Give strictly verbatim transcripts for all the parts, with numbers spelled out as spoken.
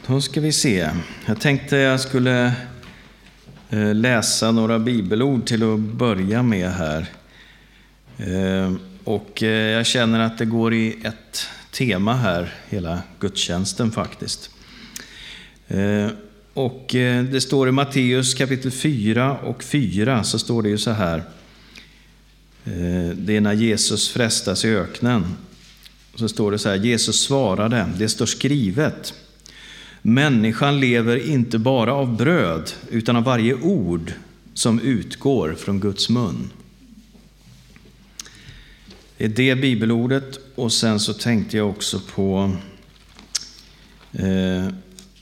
Då ska vi se. Jag tänkte jag skulle läsa några bibelord till att börja med här. Och jag känner att det går i ett tema här, hela gudstjänsten faktiskt. Och det står i Matteus kapitel fyra och fyra, så står det ju så här. Det är när Jesus frestas i öknen. Så står det så här: Jesus svarade, det står skrivet: människan lever inte bara av bröd, utan av varje ord som utgår från Guds mun. Det är det bibelordet. Och sen så tänkte jag också på eh,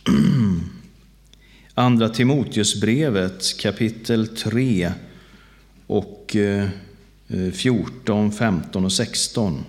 andra Timoteusbrevet kapitel tre och eh, fjorton, femton och sexton.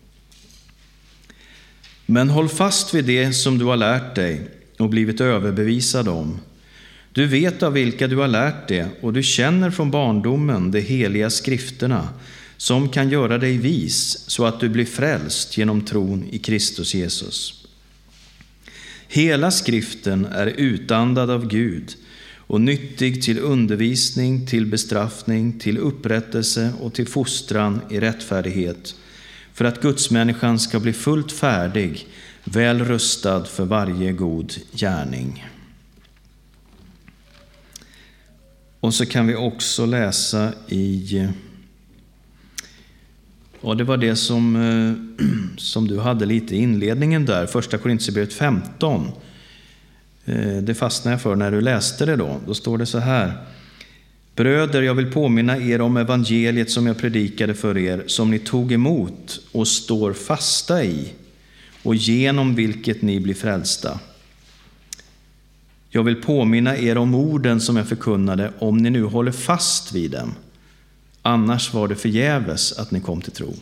Men håll fast vid det som du har lärt dig och blivit överbevisad om. Du vet av vilka du har lärt det, och du känner från barndomen de heliga skrifterna som kan göra dig vis så att du blir frälst genom tron i Kristus Jesus. Hela skriften är utandad av Gud och nyttig till undervisning, till bestraffning, till upprättelse och till fostran i rättfärdighet, för att gudsmänniskan ska bli fullt färdig, väl rustad för varje god gärning. Och så kan vi också läsa i, och det var det som, som du hade lite i inledningen där, första Korinthierbrevet femton. Det fastnade jag för när du läste det då. Då står det så här: bröder, jag vill påminna er om evangeliet som jag predikade för er, som ni tog emot och står fasta i, och genom vilket ni blir frälsta. Jag vill påminna er om orden som jag förkunnade, om ni nu håller fast vid dem. Annars var det förgäves att ni kom till tro.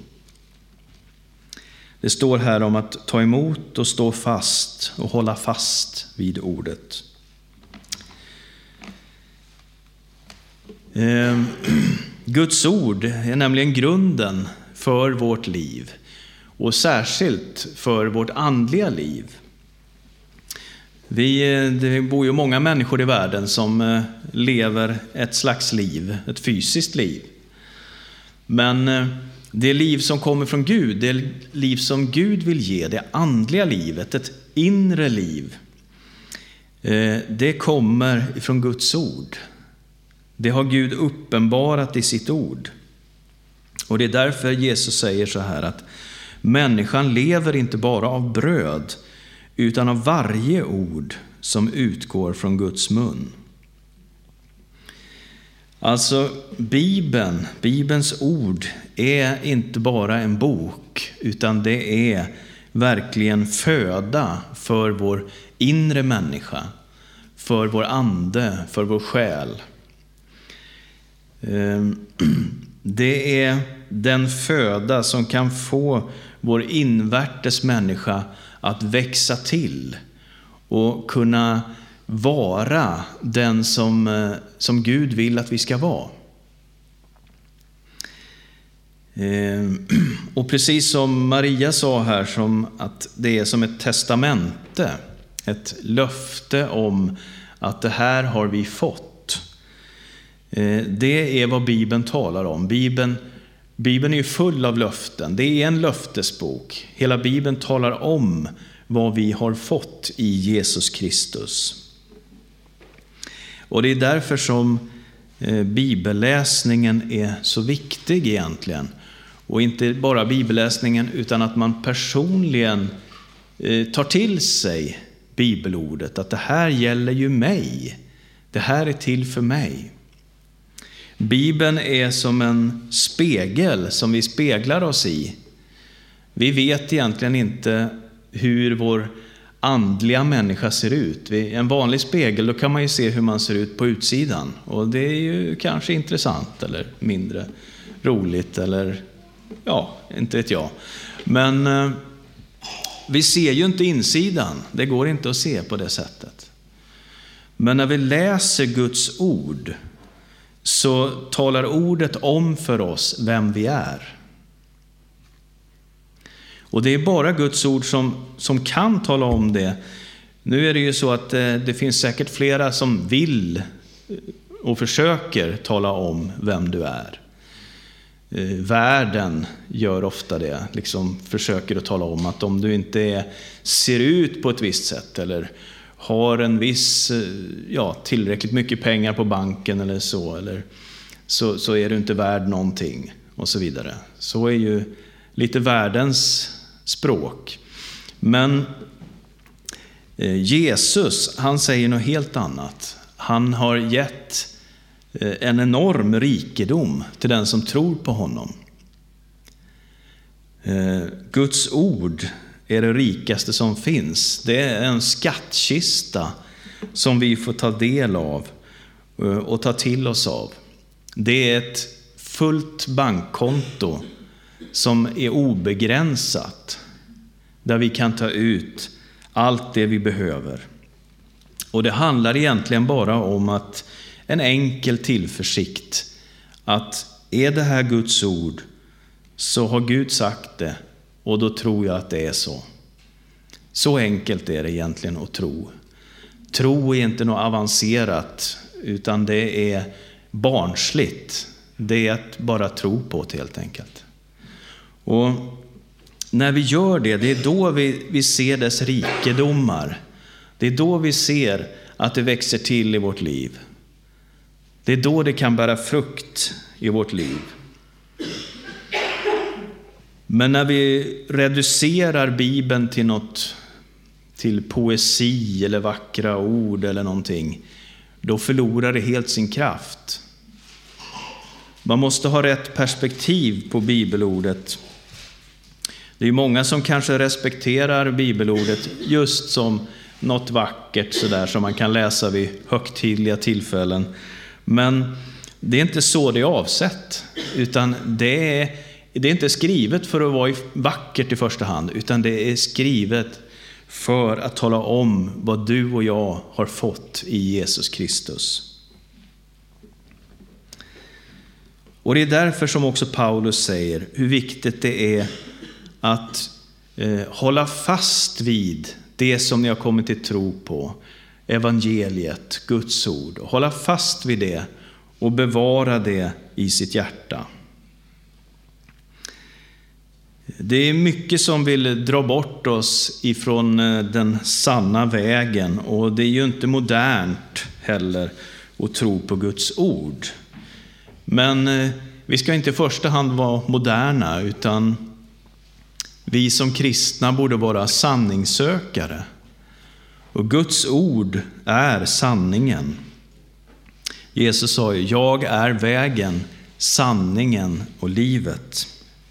Det står här om att ta emot och stå fast och hålla fast vid ordet. Eh, Guds ord är nämligen grunden för vårt liv, och särskilt för vårt andliga liv. Vi, det bor ju många människor i världen som lever ett slags liv, ett fysiskt liv. Men det liv som kommer från Gud, det liv som Gud vill ge, det andliga livet, ett inre liv, det kommer från Guds ord. Det har Gud uppenbarat i sitt ord. Och det är därför Jesus säger så här att människan lever inte bara av bröd, utan av varje ord som utgår från Guds mun. Alltså Bibeln, Bibelns ord är inte bara en bok, utan det är verkligen föda för vår inre människa, för vår ande, för vår själ. Det är den föda som kan få vår invärtes människa att växa till och kunna vara den som, som Gud vill att vi ska vara. Och precis som Maria sa här, som att det är som ett testamente, ett löfte om att det här har vi fått. Det är vad Bibeln talar om. Bibeln, Bibeln är ju full av löften. Det är en löftesbok. Hela Bibeln talar om vad vi har fått i Jesus Kristus. Och det är därför som bibelläsningen är så viktig egentligen. Och inte bara bibelläsningen, utan att man personligen tar till sig bibelordet. Att det här gäller ju mig. Det här är till för mig. Bibeln är som en spegel som vi speglar oss i. Vi vet egentligen inte hur vår andliga människa ser ut. Vid en vanlig spegel, då kan man ju se hur man ser ut på utsidan. Och det är ju kanske intressant eller mindre roligt eller ja, inte vet jag. Men eh, vi ser ju inte insidan. Det går inte att se på det sättet. Men när vi läser Guds ord så talar ordet om för oss vem vi är. Och det är bara Guds ord som, som kan tala om det Nu är det ju så att det finns säkert flera som vill och försöker tala om vem du är. Världen gör ofta det, liksom försöker att tala om att om du inte är, ser ut på ett visst sätt eller har en viss, ja, tillräckligt mycket pengar på banken eller så, eller så, så är du inte värd någonting och så vidare. Så är ju lite världens språk. Men Jesus, han säger något helt annat. Han har gett en enorm rikedom till den som tror på honom. Guds ord är det rikaste som finns. Det är en skattkista som vi får ta del av och ta till oss av. Det är ett fullt bankkonto som är obegränsat, där vi kan ta ut allt det vi behöver. Och det handlar egentligen bara om att en enkel tillförsikt, att är det här Guds ord så har Gud sagt det, och då tror jag att det är så. Så enkelt är det egentligen att tro. Tro är inte något avancerat, utan det är barnsligt. Det är att bara tro på det helt enkelt. Och när vi gör det, det är då vi, vi ser dess rikedomar. Det är då vi ser att det växer till i vårt liv. Det är då det kan bära frukt i vårt liv. Men när vi reducerar Bibeln till något, till poesi eller vackra ord eller någonting, då förlorar det helt sin kraft. Man måste ha rätt perspektiv på bibelordet. Det är många som kanske respekterar bibelordet just som något vackert sådär som man kan läsa vid högtidliga tillfällen. Men det är inte så det är avsett, utan det är, det är inte skrivet för att vara vackert i första hand, utan det är skrivet för att tala om vad du och jag har fått i Jesus Kristus. Och det är därför som också Paulus säger hur viktigt det är att eh, hålla fast vid det som ni har kommit till tro på, evangeliet, Guds ord. Hålla fast vid det och bevara det i sitt hjärta. Det är mycket som vill dra bort oss ifrån den sanna vägen, och det är ju inte modernt heller att tro på Guds ord. Men vi ska inte i första hand vara moderna, utan vi som kristna borde vara sanningssökare. Och Guds ord är sanningen. Jesus sa ju, jag är vägen, sanningen och livet.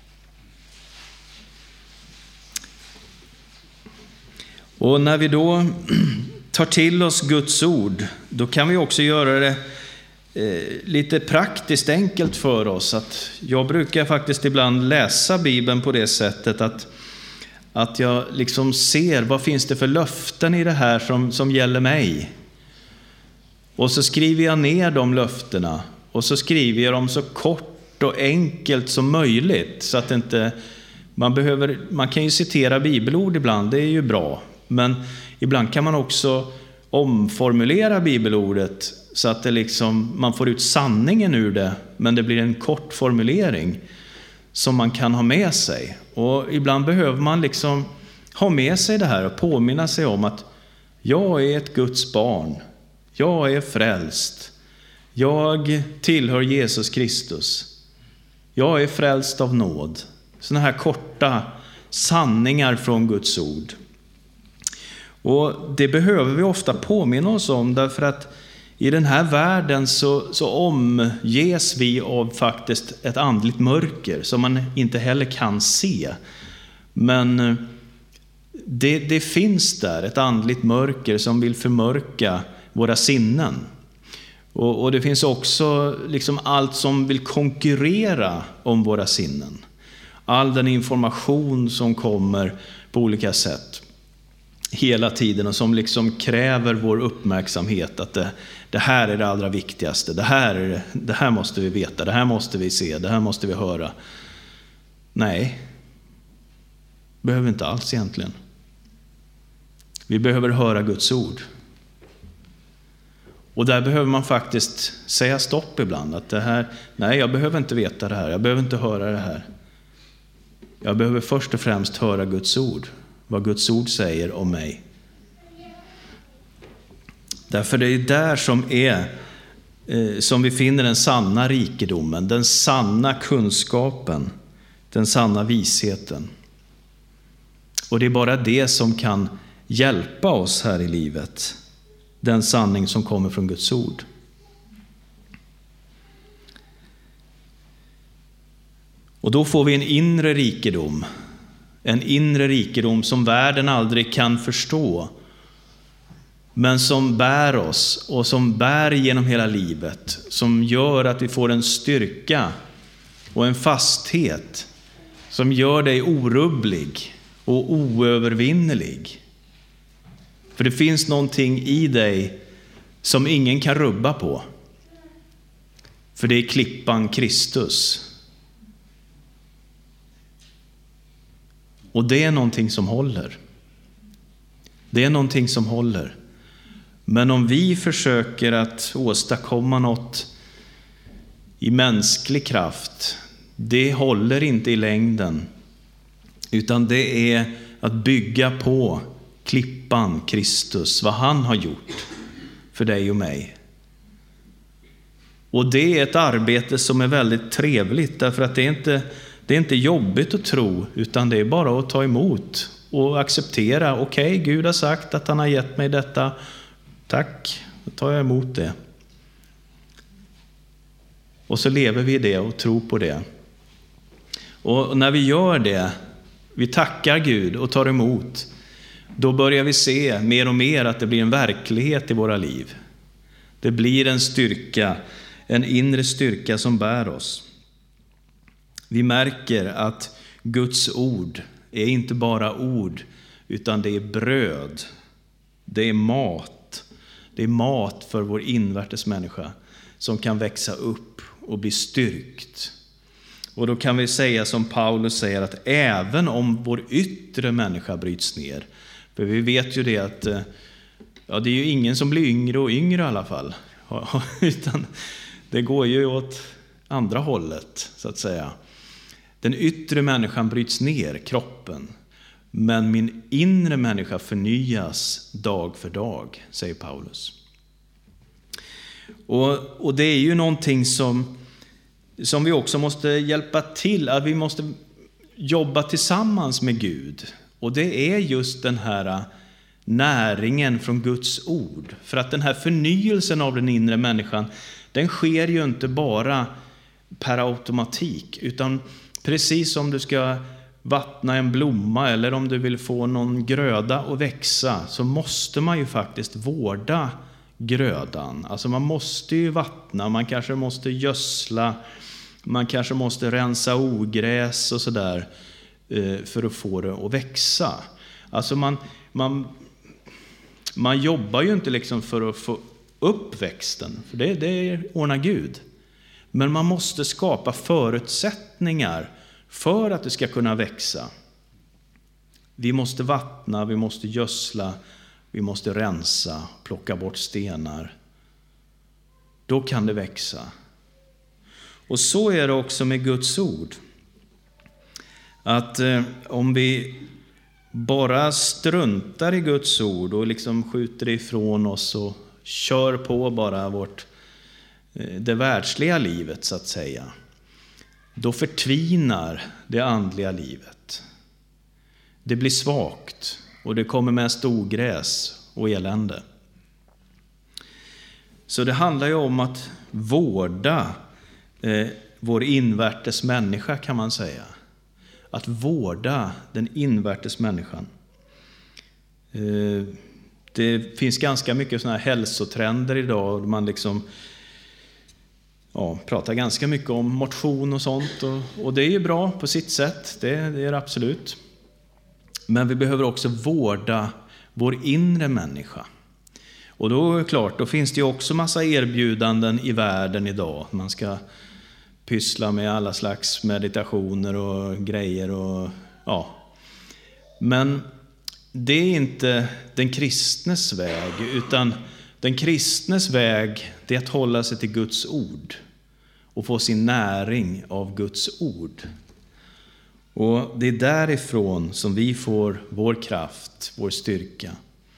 Och när vi då tar till oss Guds ord, då kan vi också göra det eh, lite praktiskt enkelt för oss. Att jag brukar faktiskt ibland läsa Bibeln på det sättet att, att jag liksom ser vad finns det för löften i det här som, som gäller mig. Och så skriver jag ner de löftena, och så skriver jag dem så kort och enkelt som möjligt, så att inte man behöver, man kan ju citera bibelord ibland, det är ju bra. Men ibland kan man också omformulera bibelordet så att det liksom, man får ut sanningen ur det, men det blir en kort formulering som man kan ha med sig. Och ibland behöver man liksom ha med sig det här och påminna sig om att jag är ett Guds barn. Jag är frälst. Jag tillhör Jesus Kristus. Jag är frälst av nåd. Såna här korta sanningar från Guds ord. Och det behöver vi ofta påminna oss om, därför att i den här världen så, så omges vi av faktiskt ett andligt mörker som man inte heller kan se. Men det, det finns där ett andligt mörker som vill förmörka våra sinnen. Och, och det finns också liksom allt som vill konkurrera om våra sinnen. All den information som kommer på olika sätt hela tiden och som liksom kräver vår uppmärksamhet, att det, det här är det allra viktigaste, det här, är det, det här måste vi veta, det här måste vi se, det här måste vi höra. Nej, behöver inte alls egentligen. Vi behöver höra Guds ord. Och där behöver man faktiskt säga stopp ibland. Att det här, nej, jag behöver inte veta det här. Jag behöver inte höra det här. Jag behöver först och främst höra Guds ord. Vad Guds ord säger om mig. Därför det är där som är eh, som vi finner den sanna rikedomen, den sanna kunskapen, den sanna visheten. Och det är bara det som kan hjälpa oss här i livet. Den sanning som kommer från Guds ord. Och då får vi en inre rikedom. En inre rikedom som världen aldrig kan förstå. Men som bär oss och som bär genom hela livet. Som gör att vi får en styrka och en fasthet. Som gör dig orubblig och oövervinnelig. För det finns någonting i dig som ingen kan rubba på. För det är klippan Kristus. Och det är någonting som håller. Det är någonting som håller. Men om vi försöker att åstadkomma något i mänsklig kraft, det håller inte i längden. Utan det är att bygga på klippan Kristus, vad han har gjort för dig och mig. Och det är ett arbete som är väldigt trevligt, därför att det är inte, det är inte jobbigt att tro, utan det är bara att ta emot och acceptera. Okej, okay, Gud har sagt att han har gett mig detta. Tack, då tar jag emot det. Och så lever vi i det och tror på det. Och när vi gör det, vi tackar Gud och tar emot, då börjar vi se mer och mer att det blir en verklighet i våra liv. Det blir en styrka, en inre styrka som bär oss. Vi märker att Guds ord är inte bara ord, utan det är bröd. Det är mat. Det är mat för vår invärtes människa som kan växa upp och bli styrkt. Och då kan vi säga som Paulus säger, att även om vår yttre människa bryts ner, för vi vet ju det att ja, det är ju ingen som blir yngre och yngre i alla fall. Utan det går ju åt andra hållet, så att säga. Den yttre människan bryts ner, kroppen. Men min inre människa förnyas dag för dag, säger Paulus. Och, och det är ju någonting som, som vi också måste hjälpa till. Att vi måste jobba tillsammans med Gud. Och det är just den här näringen från Guds ord. För att den här förnyelsen av den inre människan, den sker ju inte bara per automatik. Utan precis som du ska vattna en blomma eller om du vill få någon gröda att växa, så måste man ju faktiskt vårda grödan. Alltså man måste ju vattna, man kanske måste gödsla, man kanske måste rensa ogräs och sådär för att få det att växa. Alltså man, man, man jobbar ju inte liksom för att få upp växten, för det, det ordnar Gud. Men man måste skapa förutsättningar för att det ska kunna växa. Vi måste vattna, vi måste gödsla, vi måste rensa, plocka bort stenar. Då kan det växa. Och så är det också med Guds ord. Att eh, om vi bara struntar i Guds ord och liksom skjuter ifrån oss och kör på bara vårt, eh, det världsliga livet så att säga, då förtvinar det andliga livet. Det blir svagt och det kommer mest ogräs och elände. Så det handlar ju om att vårda eh, vår invärtes människa, kan man säga. Att vårda den invärtes människan. Eh, det finns ganska mycket såna här hälsotrender idag. Man liksom ja, pratar ganska mycket om motion och sånt. Och, och det är ju bra på sitt sätt. Det, det är det absolut. Men vi behöver också vårda vår inre människa. Och då är det klart, då finns det ju också massa erbjudanden i världen idag. Man ska pyssla med alla slags meditationer och grejer. Och, ja. Men det är inte den kristnes väg, utan den kristnes väg, det är att hålla sig till Guds ord och få sin näring av Guds ord. Och det är därifrån som vi får vår kraft, vår styrka.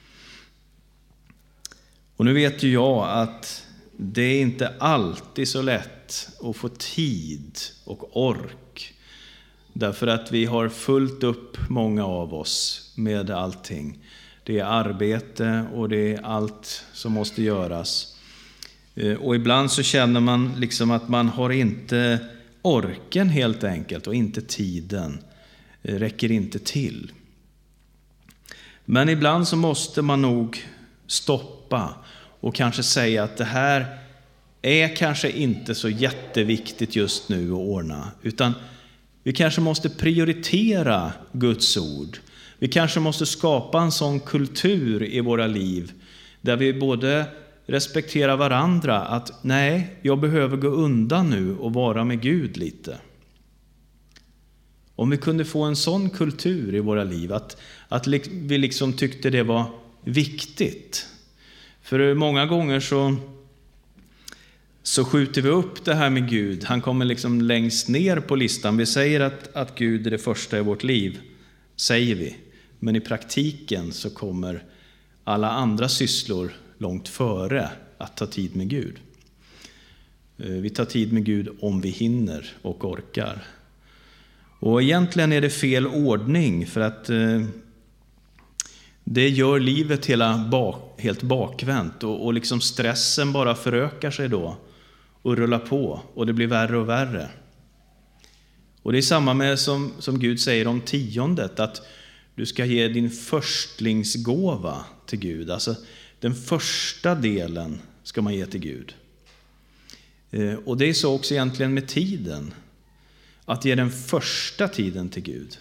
Och nu vet ju jag att det är inte alltid så lätt att få tid och ork. Därför att vi har fullt upp, många av oss, med allting. Det är arbete och det är allt som måste göras. Och ibland så känner man liksom att man har inte orken helt enkelt och inte tiden. Det räcker inte till. Men ibland så måste man nog stoppa och kanske säga att det här är kanske inte så jätteviktigt just nu att ordna. Utan vi kanske måste prioritera Guds ord. Vi kanske måste skapa en sån kultur i våra liv där vi både respekterar varandra, att nej, jag behöver gå undan nu och vara med Gud lite. Om vi kunde få en sån kultur i våra liv, att, att vi liksom tyckte det var viktigt. För många gånger så, så skjuter vi upp det här med Gud. Han kommer liksom längst ner på listan. Vi säger att, att Gud är det första i vårt liv, säger vi. Men i praktiken så kommer alla andra sysslor långt före att ta tid med Gud. Vi tar tid med Gud om vi hinner och orkar. Och egentligen är det fel ordning, för att eh, det gör livet hela bak, helt bakvänt. Och, och liksom stressen bara förökar sig då och rullar på. Och det blir värre och värre. Och det är samma med som, som Gud säger om tiondet. Att du ska ge din förstlingsgåva till Gud. Alltså den första delen ska man ge till Gud. Eh, och det är så också egentligen med tiden. Att ge den första tiden till Gud.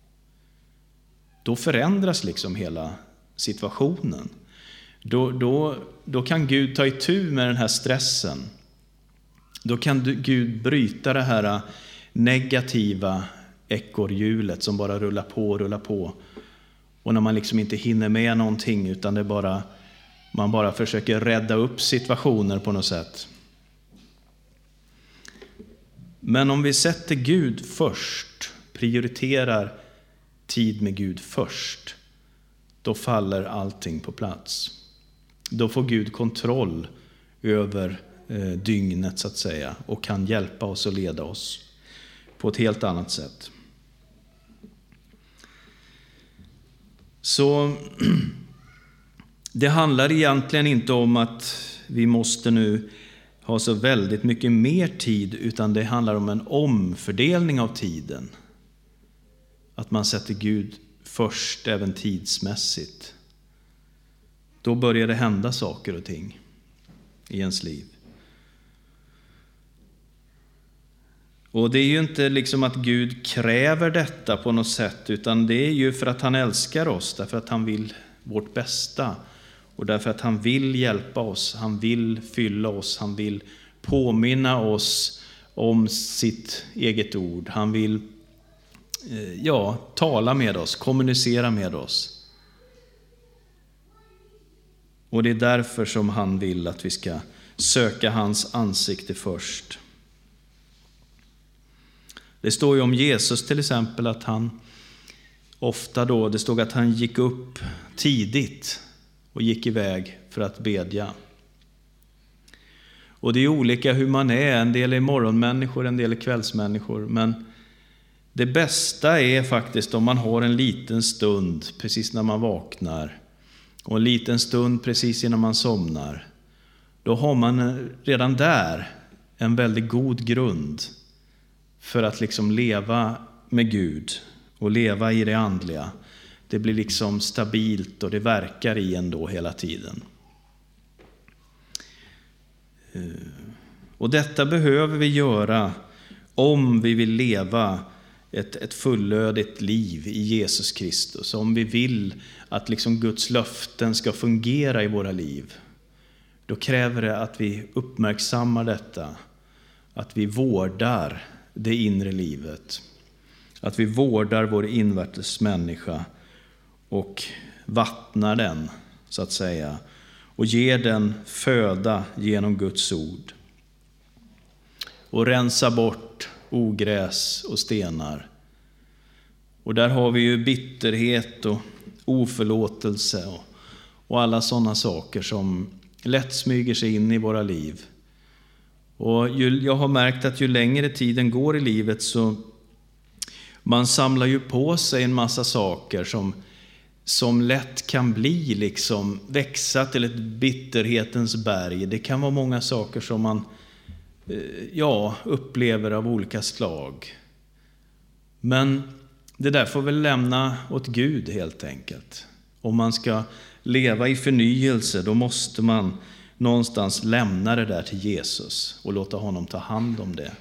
Då förändras liksom hela situationen. Då, då, då kan Gud ta itu med den här stressen. Då kan Gud bryta det här negativa ekorrhjulet som bara rullar på och rullar på. Och när man liksom inte hinner med någonting, utan det bara, man bara försöker rädda upp situationer på något sätt. Men om vi sätter Gud först, prioriterar tid med Gud först, då faller allting på plats. Då får Gud kontroll över eh, dygnet så att säga, och kan hjälpa oss och leda oss på ett helt annat sätt. Så det handlar egentligen inte om att vi måste nu ha så väldigt mycket mer tid, utan det handlar om en omfördelning av tiden. Att man sätter Gud först även tidsmässigt. Då börjar det hända saker och ting i ens liv. Och det är ju inte liksom att Gud kräver detta på något sätt, utan det är ju för att han älskar oss, därför att han vill vårt bästa. Och därför att han vill hjälpa oss, han vill fylla oss, han vill påminna oss om sitt eget ord. Han vill ja, tala med oss, kommunicera med oss. Och det är därför som han vill att vi ska söka hans ansikte först. Det står ju om Jesus till exempel att han ofta då, det stod att han gick upp tidigt och gick iväg för att bedja. Och det är olika hur man är. En del är morgonmänniskor, en del är kvällsmänniskor. Men det bästa är faktiskt om man har en liten stund precis när man vaknar. Och en liten stund precis innan man somnar. Då har man redan där en väldigt god grund för att liksom leva med Gud och leva i det andliga. Det blir liksom stabilt och det verkar i en då hela tiden. Och detta behöver vi göra om vi vill leva ett, ett fullödigt liv i Jesus Kristus. Om vi vill att liksom Guds löften ska fungera i våra liv. Då kräver det att vi uppmärksammar detta. Att vi vårdar det inre livet. Att vi vårdar vår invärtes människa. och vattnar den, så att säga, och ger den föda genom Guds ord. Och rensa bort ogräs och stenar. Och där har vi ju bitterhet och oförlåtelse och, och alla sådana saker som lätt smyger sig in i våra liv. Och ju, jag har märkt att ju längre tiden går i livet så man samlar ju på sig en massa saker som, som lätt kan bli liksom växa till ett bitterhetens berg. Det kan vara många saker som man ja, upplever av olika slag. Men det där får väl lämna åt Gud helt enkelt. Om man ska leva i förnyelse, då måste man någonstans lämna det där till Jesus och låta honom ta hand om det.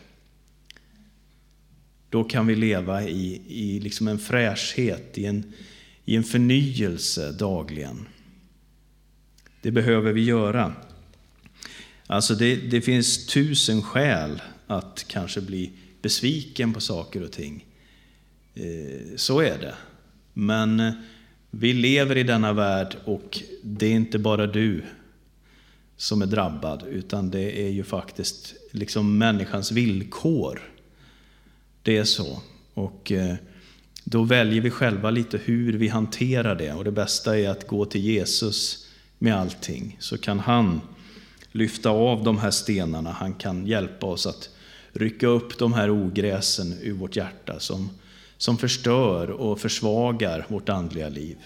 Då kan vi leva i, i liksom en fräschhet, i en, i en förnyelse dagligen. Det behöver vi göra. Alltså det, det finns tusen skäl att kanske bli besviken på saker och ting. Så är det. Men vi lever i denna värld och det är inte bara du som är drabbad, utan det är ju faktiskt liksom människans villkor. Det är så. Och då väljer vi själva lite hur vi hanterar det. Och det bästa är att gå till Jesus med allting. Så kan han lyfta av de här stenarna. Han kan hjälpa oss att rycka upp de här ogräsen ur vårt hjärta som, som förstör och försvagar vårt andliga liv.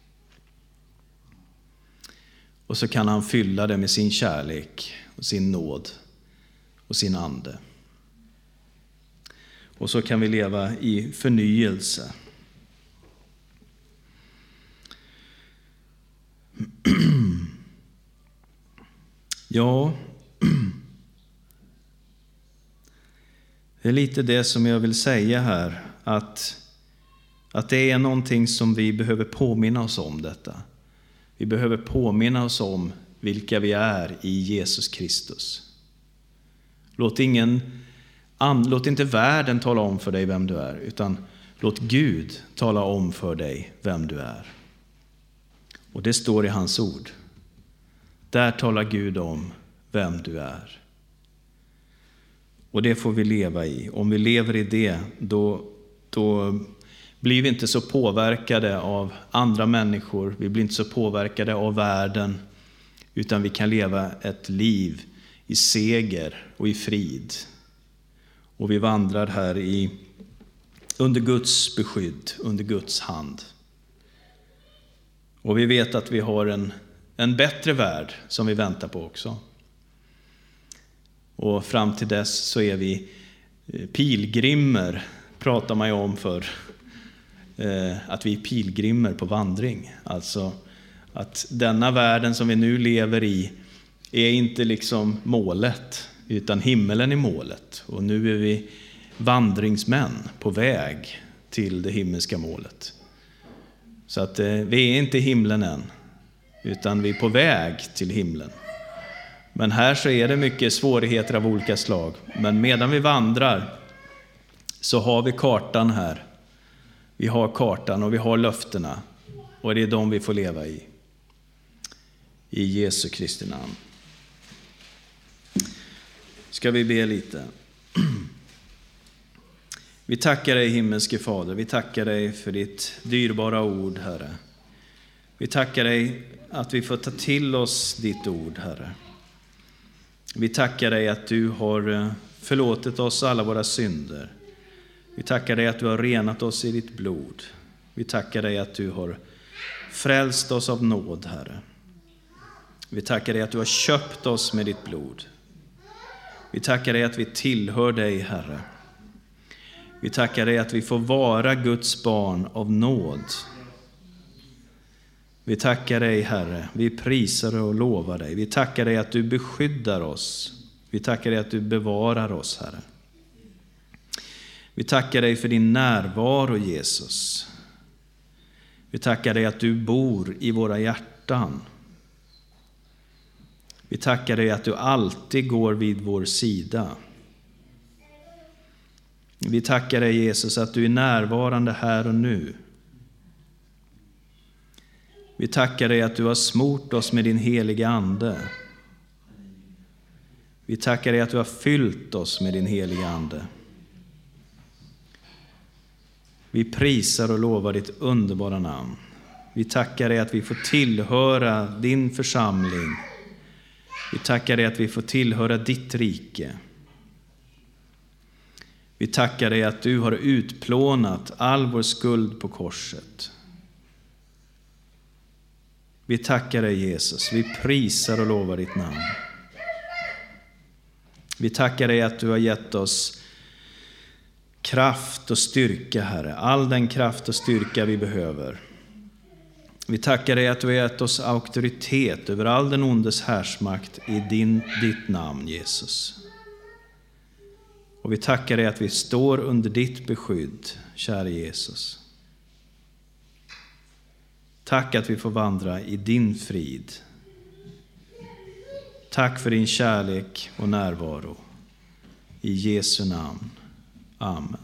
Och så kan han fylla det med sin kärlek och sin nåd och sin ande. Och så kan vi leva i förnyelse. Ja, det är lite det som jag vill säga här. Att, att det är någonting som vi behöver påminna oss om detta. Vi behöver påminna oss om vilka vi är i Jesus Kristus. Låt, ingen, låt inte världen tala om för dig vem du är, utan låt Gud tala om för dig vem du är. Och det står i hans ord. Där talar Gud om vem du är. Och det får vi leva i. Om vi lever i det, då, då blir vi inte så påverkade av andra människor. Vi blir inte så påverkade av världen. Utan vi kan leva ett liv i seger och i frid. Och vi vandrar här i, under Guds beskydd, under Guds hand. Och vi vet att vi har en, en bättre värld som vi väntar på också. Och fram till dess så är vi pilgrimer, pratar man ju om för eh, att vi är pilgrimer på vandring. Alltså att denna världen som vi nu lever i är inte liksom målet, utan himmelen är målet. Och nu är vi vandringsmän på väg till det himmelska målet. Så att eh, vi är inte i himlen än, utan vi är på väg till himlen. Men här så är det mycket svårigheter av olika slag. Men medan vi vandrar så har vi kartan här. Vi har kartan och vi har löftena. Och det är de vi får leva i. I Jesu Kristi namn. Ska vi be lite. Vi tackar dig, himmelske Fader. Vi tackar dig för ditt dyrbara ord, Herre. Vi tackar dig att vi får ta till oss ditt ord, Herre. Vi tackar dig att du har förlåtit oss alla våra synder. Vi tackar dig att du har renat oss i ditt blod. Vi tackar dig att du har frälst oss av nåd, Herre. Vi tackar dig att du har köpt oss med ditt blod. Vi tackar dig att vi tillhör dig, Herre. Vi tackar dig att vi får vara Guds barn av nåd. Vi tackar dig, Herre. Vi prisar och lovar dig. Vi tackar dig att du beskyddar oss. Vi tackar dig att du bevarar oss, Herre. Vi tackar dig för din närvaro, Jesus. Vi tackar dig att du bor i våra hjärtan. Vi tackar dig att du alltid går vid vår sida. Vi tackar dig, Jesus, att du är närvarande här och nu. Vi tackar dig att du har smort oss med din heliga ande. Vi tackar dig att du har fyllt oss med din heliga ande. Vi prisar och lovar ditt underbara namn. Vi tackar dig att vi får tillhöra din församling. Vi tackar dig att vi får tillhöra ditt rike. Vi tackar dig att du har utplånat all vår skuld på korset. Vi tackar dig Jesus, vi prisar och lovar ditt namn. Vi tackar dig att du har gett oss kraft och styrka, Herre. All den kraft och styrka vi behöver. Vi tackar dig att du har gett oss auktoritet över all den ondes härsmakt i din, ditt namn, Jesus. Och vi tackar dig att vi står under ditt beskydd, kära Jesus. Tack att vi får vandra i din frid. Tack för din kärlek och närvaro. I Jesu namn. Amen.